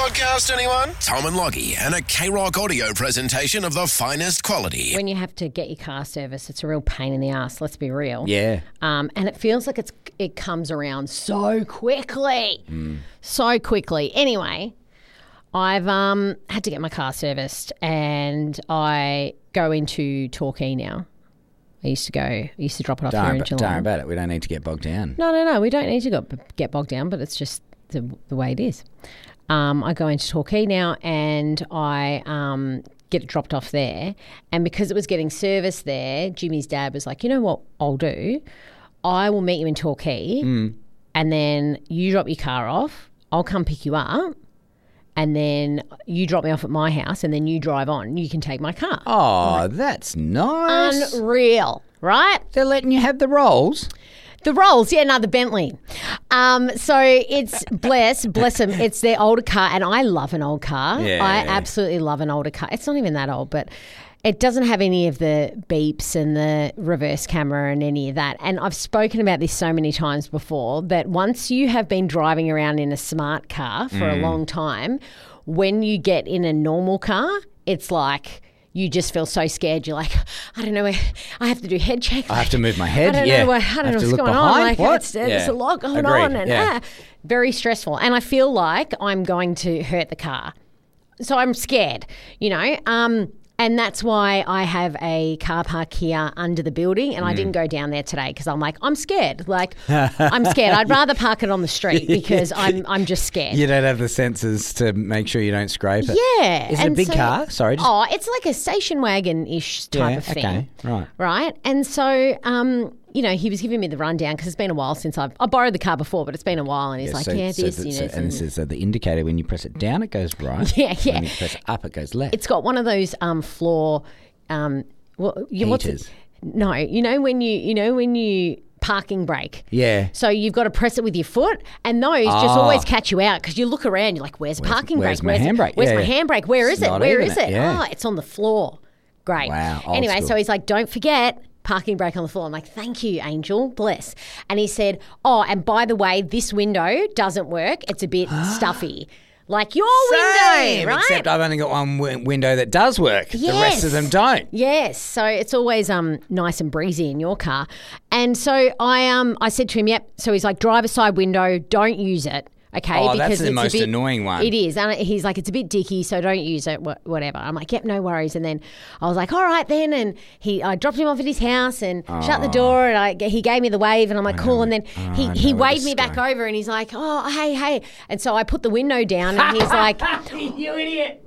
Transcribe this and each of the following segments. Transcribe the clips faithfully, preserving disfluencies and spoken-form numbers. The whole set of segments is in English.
podcast, anyone? Tom and Loggy and a K-Rock audio presentation of the finest quality. When you have to get your car serviced, it's a real pain in the ass, let's be real. Yeah. Um, and it feels like it's it comes around so quickly. Mm. So quickly. Anyway, I've um had to get my car serviced and I go into Torquay now. I used to go, I used to drop it off Don't here in worry Geelong. about it. We don't need to get bogged down. No, no, no. We don't need to go, get bogged down, but it's just the, the way it is. Um, I go into Torquay now and I um, get it dropped off there. And because it was getting serviced there, Jimmy's dad was like, you know what I'll do? I will meet you in Torquay mm. and then you drop your car off. I'll come pick you up. And then you drop me off at my house and then you drive on. You can take my car. Oh, like, that's nice. Unreal, right? They're letting you have the rolls. The Rolls, yeah, no, the Bentley. Um, so it's, bless, bless them, it's their older car, and I love an old car. Yeah. I absolutely love an older car. It's not even that old, but it doesn't have any of the beeps and the reverse camera and any of that. And I've spoken about this so many times before that once you have been driving around in a smart car for mm. a long time, when you get in a normal car, it's like... you just feel so scared. You're like, I don't know where, I have to do head check. I have to move my head. I don't yeah. know, what, I don't I know what's going behind. on. Like, what? It's, there's yeah. a lot going Agreed. on. And yeah. ah, very stressful. And I feel like I'm going to hurt the car. So I'm scared, you know. Um, and that's why I have a car park here under the building and mm. I didn't go down there today because I'm like, I'm scared. Like, I'm scared. I'd rather park it on the street because I'm I'm just scared. You don't have the sensors to make sure you don't scrape it. Yeah. Is it and a big so, car? Sorry. Just... Oh, it's like a station wagon-ish type yeah, of thing. Okay, right. Right? And so... um. You know, he was giving me the rundown because it's been a while since I've I borrowed the car before, but it's been a while, and he's yeah, like, so, "Yeah, so this, the, you know." So, and this is uh, the indicator. When you press it down, it goes right. Yeah, yeah. When you press it up, it goes left. It's got one of those um, floor, um, well, you, what's it? Heaters. No, you know when you you know when you parking brake. Yeah. So you've got to press it with your foot, and those oh. just always catch you out because you look around, you're like, "Where's the parking where's brake? My where's handbrake? Where's yeah, my yeah. handbrake? Where is it's it? Where is it? it? Yeah. Oh, it's on the floor. Great. Wow. Old Anyway, school. so he's like, "Don't forget." Parking brake on the floor. I'm like, thank you, Angel, bless. And he said, oh, and by the way, this window doesn't work. It's a bit stuffy. Like your Same, window, right? Except I've only got one w- window that does work. Yes. The rest of them don't. Yes. So it's always um nice and breezy in your car. And so I um I said to him, yep. So he's like, driver's side window, don't use it. Okay, oh, because that's the it's most a bit, annoying one. It is. And he's like, it's a bit dicky, so don't use it, wh- whatever. I'm like, yep, no worries. And then I was like, all right then. And he, I dropped him off at his house and oh. shut the door and I, he gave me the wave and I'm like, cool. And then oh, he, he waved me back over and he's like, oh, hey, hey. And so I put the window down and he's like, you idiot.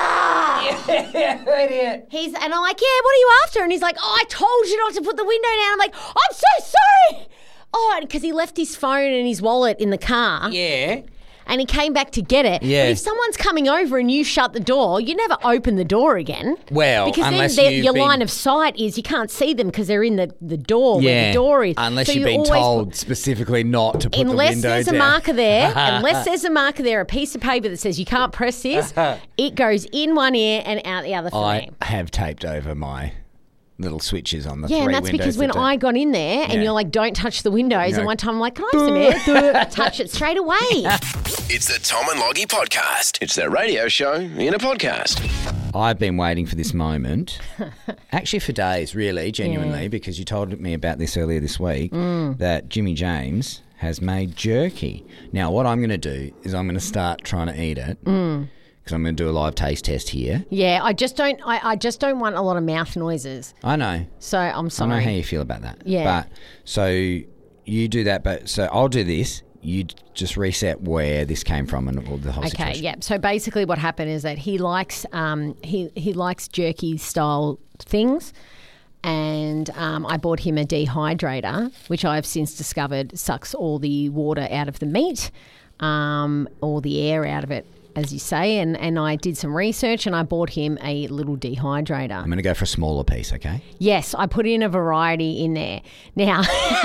ah! You idiot. He's, and I'm like, yeah, what are you after? And he's like, oh, I told you not to put the window down. I'm like, I'm so sorry. Oh, because he left his phone and his wallet in the car. Yeah. And he came back to get it. Yeah. But if someone's coming over and you shut the door, you never open the door again. Well, because unless then you've your been... line of sight is you can't see them because they're in the, the door yeah. where the door is. Unless so you've been always told put, specifically not to put the window down. unless there's a marker there, unless there's a marker there, a piece of paper that says you can't press this, it goes in one ear and out the other for I me. have taped over my little switches on the yeah, three and that's windows because when that I got in there and Yeah. you're like, don't touch the windows, No. and one time I'm like, can I have some air? Touch it straight away. It's the Tom and Loggy podcast. It's their radio show in a podcast. I've been waiting for this moment, actually for days, really, genuinely, Yeah. because you told me about this earlier this week, Mm. that Jimmy James has made jerky. Now, what I'm going to do is I'm going to start trying to eat it. Mm. Because I'm going to do a live taste test here. Yeah, I just don't. I, I just don't want a lot of mouth noises. I know. So I'm sorry. I know how you feel about that. Yeah. But so you do that, but so I'll do this. You just reset where this came from and all the whole Okay, situation. yeah. So basically, what happened is that he likes um he he likes jerky style things, and um, I bought him a dehydrator, which I've since discovered sucks all the water out of the meat, um, all the air out of it, as you say, and, and I did some research and I bought him a little dehydrator. I'm going to go for a smaller piece, okay? Yes, I put in a variety in there. Now,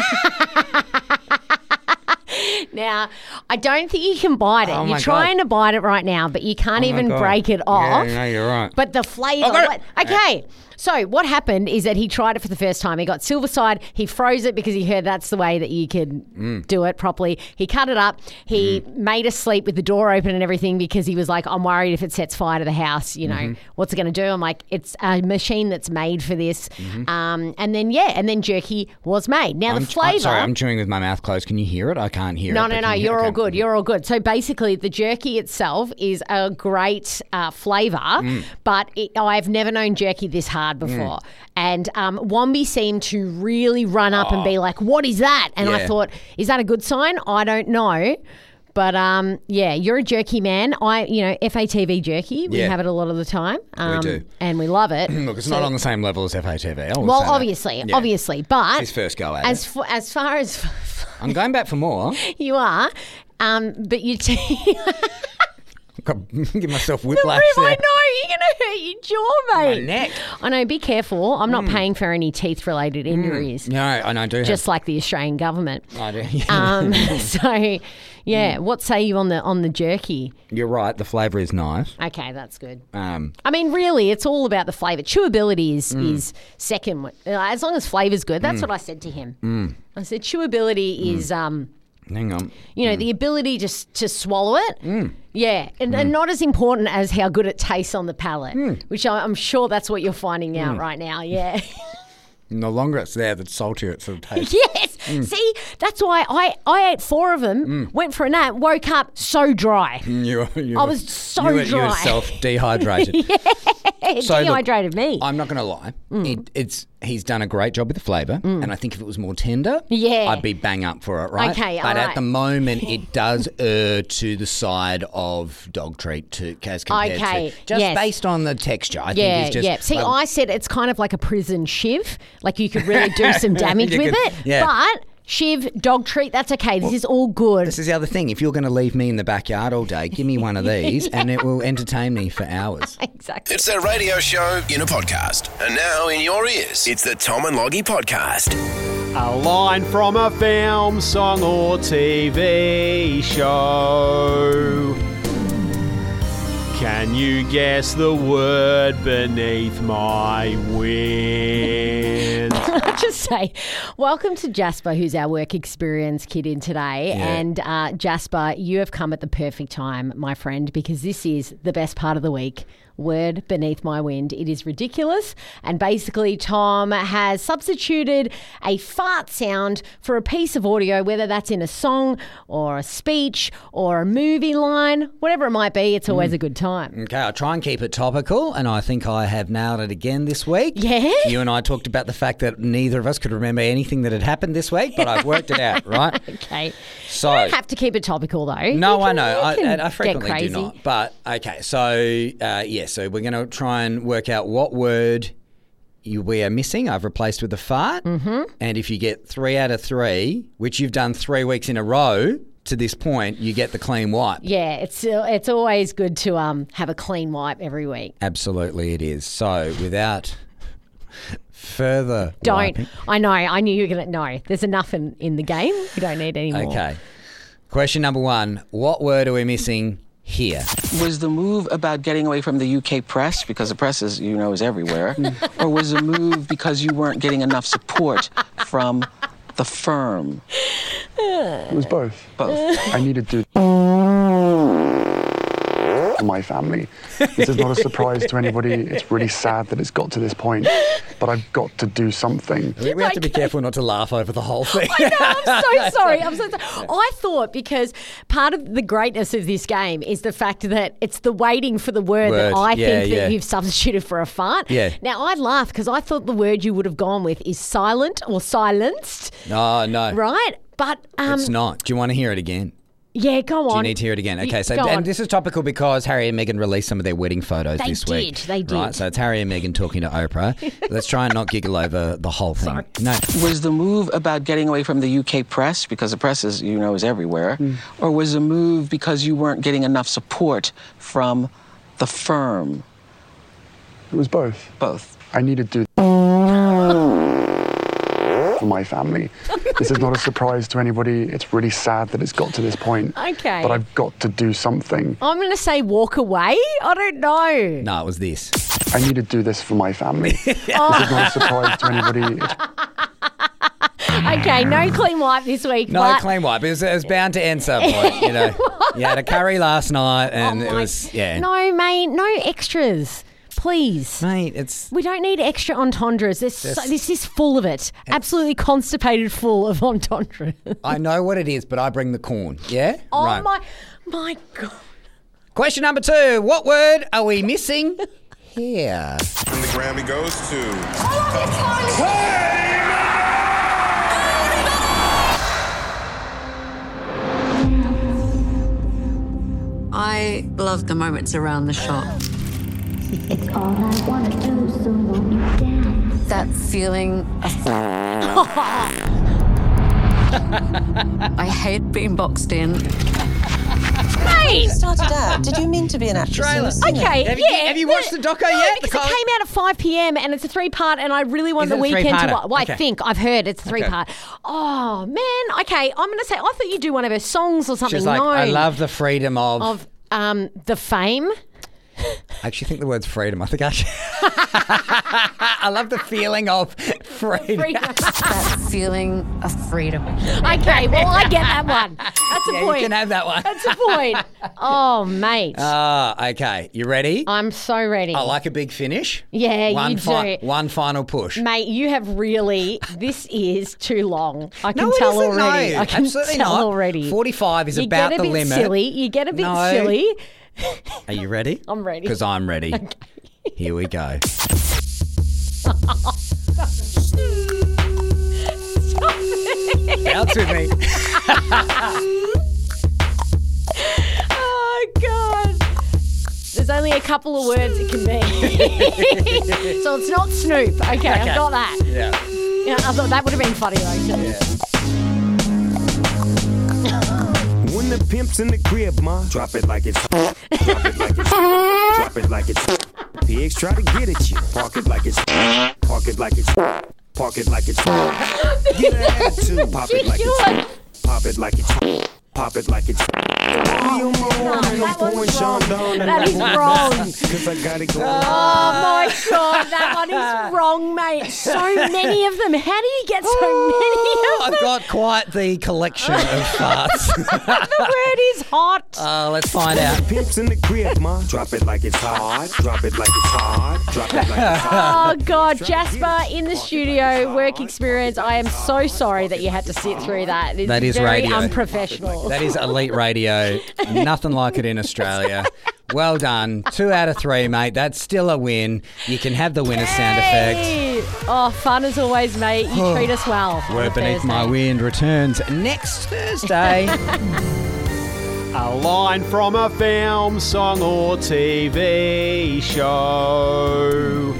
now I don't think you can bite it. Oh, my you're trying God. to bite it right now, but you can't Oh, my even God. break it off. Yeah, no, you're right. But the flavour. I got it. Okay, So what happened is that he tried it for the first time. He got Silverside. He froze it because he heard that's the way that you could mm. do it properly. He cut it up. He mm. made us sleep with the door open and everything because he was like, I'm worried if it sets fire to the house, you know, mm-hmm. what's it going to do? I'm like, it's a machine that's made for this. Mm-hmm. Um, and then, yeah, and then jerky was made. Now, I'm, the flavour... I'm sorry, I'm chewing with my mouth closed. Can you hear it? I can't hear no, it. No, no, no, you're all good. You're all good. So basically, the jerky itself is a great uh, flavour, mm. but it, I've never known jerky this hard before. Mm. And um, Wombi seemed to really run up oh. and be like, what is that? And yeah. I thought, is that a good sign? I don't know. But, um, yeah, you're a jerky man. I, you know, F A T V jerky, we yeah. have it a lot of the time. Um, we do. And we love it. Look, it's so, not on the same level as F A T V. Well, obviously, yeah. obviously. But his first go at as it. For, as far as... I'm going back for more. You are. Um, but you... T- Give myself whiplash the there. I know, you're going to hurt your jaw, mate. My neck. I know, be careful. I'm not mm. paying for any teeth-related injuries. Mm. No, and I do Just have... like the Australian government. I do. um, so, yeah, mm. what say you on the on the jerky? You're right, the flavour is nice. Okay, that's good. Um, I mean, really, it's all about the flavour. Chewability is, mm. is second. As long as flavour's good, that's mm. what I said to him. Mm. I said chewability mm. is... Um, Hang on. You know, mm. the ability just to swallow it. Mm. Yeah. And, mm. and not as important as how good it tastes on the palate, mm. which I, I'm sure that's what you're finding out mm. right now. Yeah. The longer it's there, the saltier it sort of tastes. Yes. Mm. See, that's why I, I ate four of them, mm. went for a nap, woke up so dry. You were, you I were, was so you were, dry. You were self-dehydrated. Yeah, so dehydrated look, me. I'm not going to lie. Mm. It, it's He's done a great job with the flavour, mm. and I think if it was more tender, yeah. I'd be bang up for it, right? Okay, But all at right. the moment, it does err to the side of dog treat to, as compared okay. to just yes. based on the texture. I yeah, think it's just yeah. See, like, I said it's kind of like a prison shiv. Like you could really do some damage with could, it. Yeah. But shiv, dog treat, that's okay. This well, is all good. This is the other thing. If you're going to leave me in the backyard all day, give me one of these yeah. and it will entertain me for hours. Exactly. It's a radio show in a podcast. And now in your ears, it's the Tom and Loggy Podcast. A line from a film, song or T V show. Can you guess the word beneath my wind? I'll just say, welcome to Jasper, who's our work experience kid in today. Yeah. And uh, Jasper, you have come at the perfect time, my friend, because this is the best part of the week. Word beneath my wind. It is ridiculous. And basically, Tom has substituted a fart sound for a piece of audio, whether that's in a song or a speech or a movie line, whatever it might be. It's always mm. a good time. Okay, I'll try and keep it topical, and I think I have nailed it again this week. Yeah? You and I talked about the fact that neither of us could remember anything that had happened this week, but I've worked it out, right? Okay. So, you don't have to keep it topical, though. No, can, I know. I, I frequently get crazy. do not. But, okay, so, uh, yes. So we're going to try and work out what word you, we are missing. I've replaced with a fart. Mm-hmm. And if you get three out of three, which you've done three weeks in a row to this point, you get the clean wipe. Yeah, it's it's always good to um have a clean wipe every week. Absolutely it is. So without further Don't. wiping. I know. I knew you were going to. No, there's enough in, in the game. We don't need any more. Okay. Question number one. What word are we missing here? Was the move about getting away from the U K press, because the press, is, you know, is everywhere, or was the move because you weren't getting enough support from the firm? It was both. Both. I needed to for my family. This is not a surprise to anybody. It's really sad that it's got to this point, but I've got to do something. We, we have to be careful not to laugh over the whole thing. I know, I'm so sorry. I'm so sorry. I thought, because part of the greatness of this game is the fact that it's the waiting for the word, Word. that I Yeah, think yeah. that you've substituted for a fart. Yeah. Now, I laughed because I thought the word you would have gone with is silent or silenced. No, no. Right? But um, It's not. Do you want to hear it again? yeah, go on. Do you need to hear it again? Okay, so Go and on. this is topical because Harry and Meghan released some of their wedding photos They this week. did, they did. Right, so it's Harry and Meghan talking to Oprah. Let's try and not giggle over the whole thing. Sorry. No. Was the move about getting away from the U K press, because the press, is, you know, is everywhere, mm. or was the move because you weren't getting enough support from the firm? It was both. Both. I needed to for my family. This is not a surprise to anybody. It's really sad that it's got to this point. Okay. But I've got to do something. I'm going to say walk away. I don't know. No, it was this. I need to do this for my family. This is not a surprise to anybody. It's Okay, no clean wipe this week. No but clean wipe. It was, it was bound to end some point, you know. You had a curry last night and Oh it my- was, yeah. No, mate, no extras. Please. Mate, it's... We don't need extra entendres. This, so, This- this is full of it. Absolutely constipated full of entendres. I know what it is, but I bring the corn, yeah? Oh, right. my, my God. Question number two. What word are we missing here? And the Grammy goes to... I love the moments around the shop. It's all I wanna do, so won't you dance? That feeling of... I hate being boxed in. Mate! Started out. Did you mean to be an actress? Trailer. Okay, Have you, yeah. have you watched the doco no, yet? because The it Kylie- came out at five p.m. and it's a three-part and I really want Is the it a weekend to three-parter? watch. Well, Okay. I think, I've heard it's a three-part. Oh, man. Okay, I'm going to say, I thought you'd do one of her songs or something. She's like, no. I love the freedom of... Of um, the fame. I actually think the word's freedom. I think I should... I love the feeling of freedom. Freedom. That feeling of freedom. Okay, well, I get that one. That's a Yeah, point. you can have that one. That's a point. Oh, mate. Ah, okay. You ready? I'm so ready. I like a big finish. Yeah, one you fi- do. One final push. Mate, you have really, this is too long. I can No, it tell isn't, already. no. I can Absolutely tell not. already. forty-five is you about get a the bit limit. silly. You get a bit No. silly. Are you ready? I'm ready. Because I'm ready. Here we go. Bounce with me. Oh, God. There's only a couple of words it can be. So it's not Snoop. Okay, I've got that. Yeah. Yeah, I thought that would have been funny, though, too. When the pimp's in the crib, ma, drop it like it's drop it like it's drop it like it's pigs try to get at you. Park it like it's park it like it's park it like it's get an attitude. Pop it like it's pop it like it's pop it like it's That was wrong. That is wrong. Cause I got it going. Oh, my God. That one is wrong, mate. So many of them. How do you get so many of them? I've got quite the collection of farts. The word is hot. Uh, let's find out. Pimp's in the crib, ma, drop it like it's hot. Drop it like it's hot. Drop it like it's hot. Oh, God. Jasper in the studio, work experience. I am so sorry that you had to sit through that. It's That is very radio. unprofessional. That is elite radio. Nothing like it in Australia. Well done. Two out of three, mate. That's still a win. You can have the winner's sound effect. Hey. Oh, fun as always, mate. You treat us well. on a Word Beneath My Thursday. Wind returns next Thursday. A line from a film, song or T V show.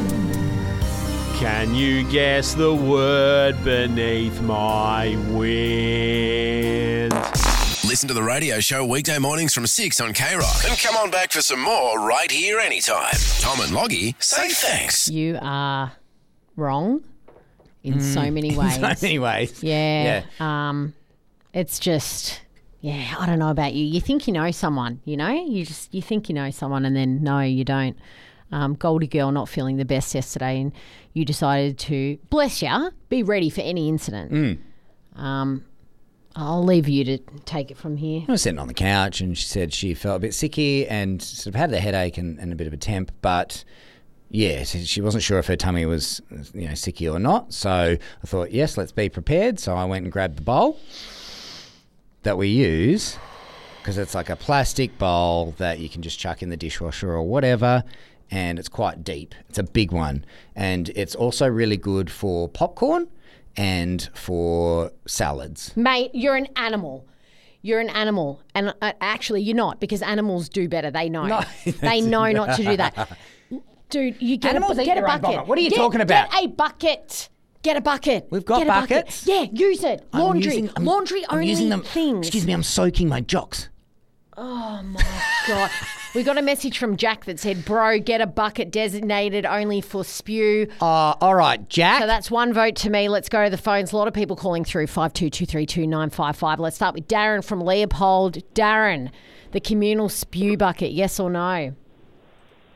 Can you guess the word beneath my wind? Listen to the radio show weekday mornings from six on K Rock. And come on back for some more right here anytime. Tom and Loggy say thanks. You are wrong in so many ways. So many ways. Yeah. Um, it's just, yeah, I don't know about you. You think you know someone, you know? You just, you think you know someone and then no, you don't. Um, Goldie girl not feeling the best yesterday and you decided to, bless ya, be ready for any incident. Mm. Um, I'll leave you to take it from here. I was sitting on the couch and she said she felt a bit sicky and sort of had the headache and, and a bit of a temp, but yeah, so she wasn't sure if her tummy was, you know, sicky or not. So I thought, yes, let's be prepared. So I went and grabbed the bowl that we use because it's like a plastic bowl that you can just chuck in the dishwasher or whatever. And it's quite deep. It's a big one. And it's also really good for popcorn and for salads. Mate, you're an animal. You're an animal. And uh, actually, you're not because animals do better. They know. No, they know not to do that. Dude, you get Animals a, eat get a their own bucket. vomit. What are you Get- talking about? Get a bucket. Get a bucket. We've got Get a bucket. buckets. Yeah, use it. I'm Laundry. using- I'm- Laundry I'm only using them. things. Excuse me, I'm soaking my jocks. Oh, my God. We got a message from Jack that said, bro, get a bucket designated only for spew. Uh, all right, Jack. So that's one vote to me. Let's go to the phones. A lot of people calling through five two two three two nine five five. Let's start with Darren from Leopold. Darren, the communal spew bucket, yes or no?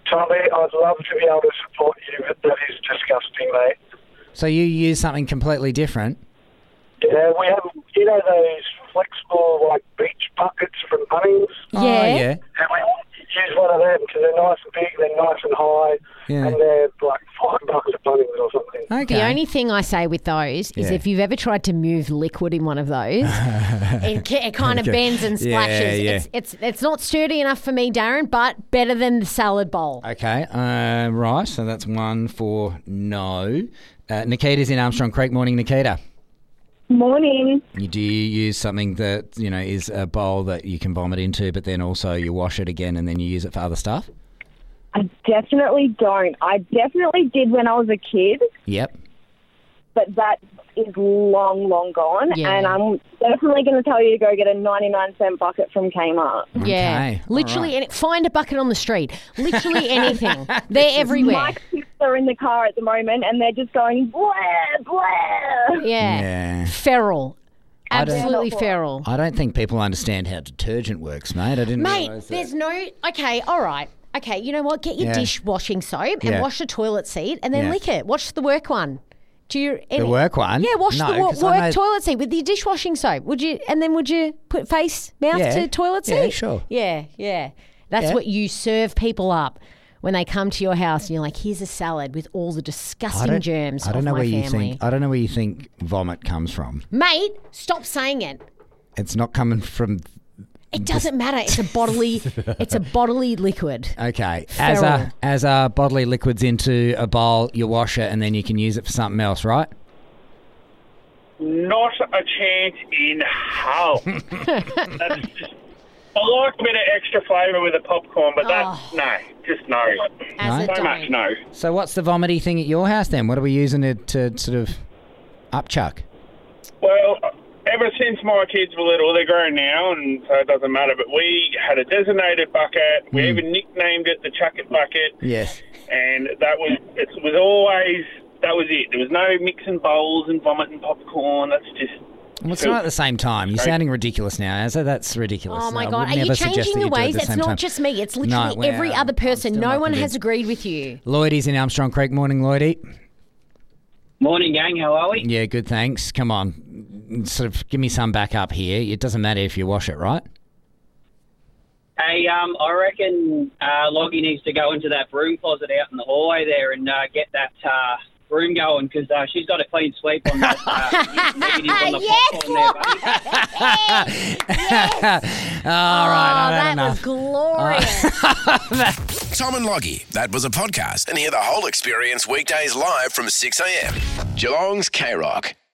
Tommy, I'd love to be able to support you, but that is disgusting, mate. So you use something completely different? Yeah, we have, you know, those flexible, like, beach buckets from Bunnings? Yeah. Oh, yeah. And we use one of them because they're nice and big, they're nice and high, Yeah. and they're like five bucks at Bunnings or something. Okay. The only thing I say with those is Yeah. if you've ever tried to move liquid in one of those, it, ca- it kind of Okay. bends and Yeah, splashes. yeah. It's, it's it's not sturdy enough for me, Darren, but better than the salad bowl. Okay, uh, right, so that's one for no. Uh, Nikita's in Armstrong Creek. Morning, Nikita. Morning. You, do you use something that, you know, is a bowl that you can vomit into, but then also you wash it again and then you use it for other stuff? I definitely don't. I definitely did when I was a kid, Yep. but that is long, long gone. Yeah. And I'm definitely going to tell you to go get a ninety-nine cent bucket from Kmart. Yeah, Okay, all literally, right. any, find a bucket on the street. Literally anything. They're everywhere. My kids are in the car at the moment and they're just going, blah, blah. Yeah. Yeah. Feral. I don't- Absolutely feral. I don't think people understand how detergent works, mate. I didn't Mate, realise that. there's no... Okay, all right. Okay, you know what? Get your Yeah. dishwashing soap and Yeah. wash the toilet seat and then Yeah. lick it. Watch the work one. Do you... The work one? Yeah, wash No, the wo- 'cause I work know- toilet seat with your dishwashing soap. Would you? And then would you put face, mouth Yeah. to toilet seat? Yeah, sure. Yeah, yeah. That's Yeah. what you serve people up when they come to your house and you're like, here's a salad with all the I disgusting don't, germs I don't of know my where family. you think. I don't know where you think vomit comes from. Mate, stop saying it. It's not coming from. It doesn't matter. It's a bodily it's a bodily liquid. Okay, as Feral. a as a bodily liquids into a bowl, you wash it and then you can use it for something else, right? Not a chance in hell. That's just, I like a bit of extra flavour with the popcorn, but that's, Oh. no, just no. As No? a So much don't. no. So what's the vomity thing at your house then? What are we using it to sort of upchuck? Well, ever since my kids were little, they're grown now, and so it doesn't matter, but we had a designated bucket. We Mm. even nicknamed it the Chuck It Bucket, Yes. and that was, it was always, that was it. There was no mixing bowls and vomiting popcorn. That's just... Well, it's filth. not at the same time. You're Right. sounding ridiculous now, Asa. That's ridiculous. Oh my I God. would Are you never suggest changing that the you do it at ways? the It's same not time. just me. It's No, literally well, every other I'm person. still No not one has convinced. agreed with you. Lloydie's in Armstrong Creek. Morning, Lloydie. Morning, gang. How are we? Yeah, good, thanks. Come on. Sort of give me some back up here. It doesn't matter if you wash it, right? Hey, um, I reckon uh, Loggy needs to go into that broom closet out in the hallway there and uh, get that uh, broom going because uh, she's got a clean sweep on that uh, negative on the popcorn there, buddy. All right, oh, I've had that enough. was glorious. Tom and Loggy, that was a podcast, and hear the whole experience weekdays live from six a.m. Geelong's K-Rock.